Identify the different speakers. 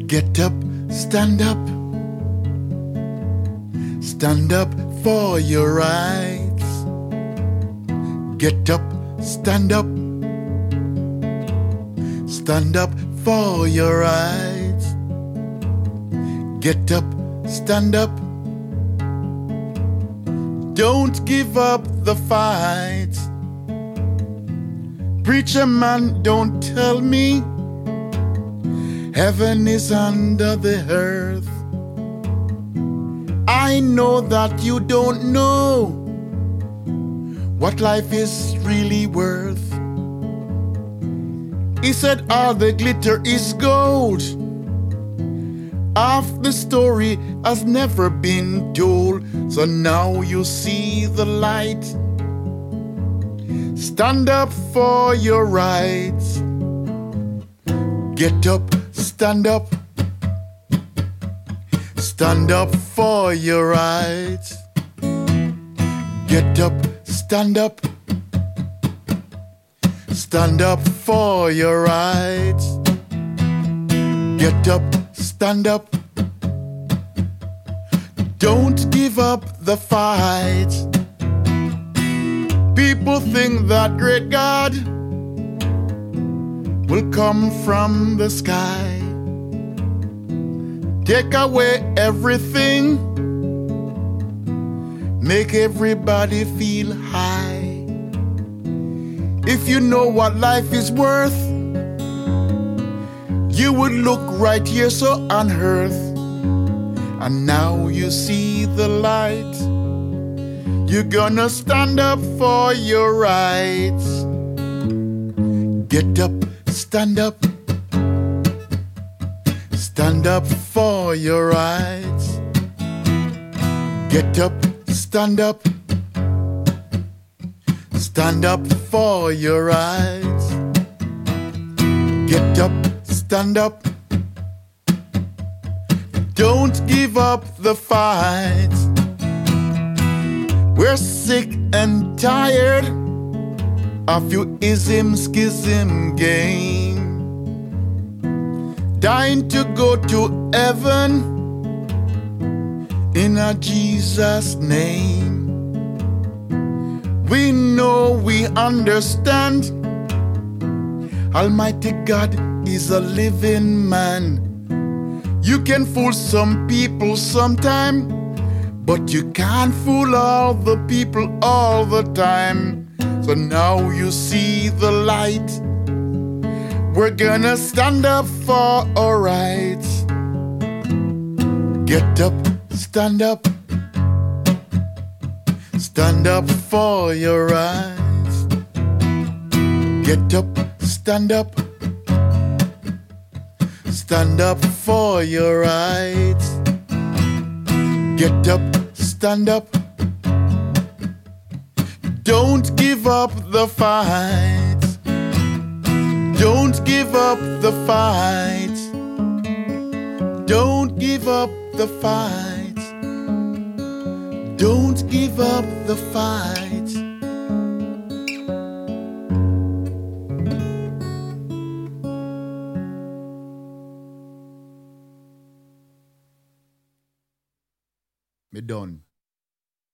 Speaker 1: Get up, stand up. Stand up for your rights. Get up, stand up. Stand up for your rights. Get up, stand up. Don't give up the fight. Preacher man, don't tell me heaven is under the earth. I know that you don't know what life is really worth. He said all the glitter is gold. Half the story has never been told, so now you see the light. Stand up for your rights. Get up, stand up. Stand up for your rights. Get up, stand up. Stand up for your rights. Get up, stand up. Don't give up the fight. People think that great God will come from the sky, take away everything, make everybody feel high. If you know what life is worth, you would look right here so on earth. And now you see the light. You're gonna stand up for your rights. Get up, stand up. Stand up for your rights. Get up, stand up. Stand up for your rights. Get up, stand up. Don't give up the fight. We're sick and tired of your ism, schism game. Dying to go to heaven in a Jesus name. We know, we understand, Almighty God is a living man. You can fool some people sometime, but you can't fool all the people all the time. So now you see the light. We're gonna stand up for our rights. Get up, stand up. Stand up for your rights. Get up, stand up. Stand up for your rights. Get up, stand up. Don't give up the fight. Don't give up the fight. Don't give up the fight. Don't give up the fight. Me done.